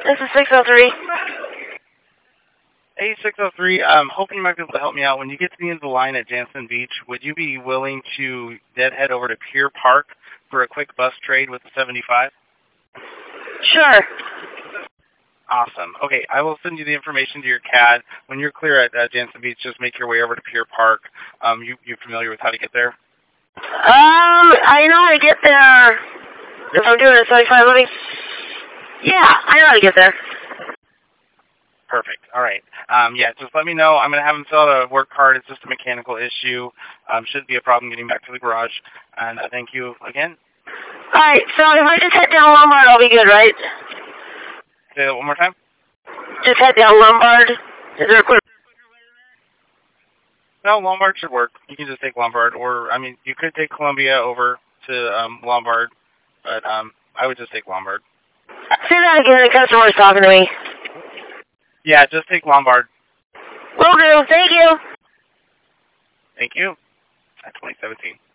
This is 603. Hey, 603, I'm hoping you might be able to help me out. When you get to the end of the line at Jansen Beach, would you be willing to head over to Pier Park for a quick bus trade with the 75? Sure. Awesome. Okay, I will send you the information to your CAD. When you're clear at Jansen Beach, just make your way over to Pier Park. You familiar with how to get there? I know how to get there. If I'm doing a 75, yeah, I know how to get there. Perfect. All right. Yeah, just let me know. I'm going to have him fill out a work card. It's just a mechanical issue. Shouldn't be a problem getting back to the garage. And thank you again. All right, so if I just head down Lombard, I'll be good, right? Say that one more time. Just head down Lombard. Is there a quick? No, Lombard should work. You can just take Lombard. Or, I mean, you could take Columbia over to Lombard. But I would just take Lombard. Say that again. The customer's talking to me. Yeah, just take Lombard. Will do. Thank you. Thank you. At 2017.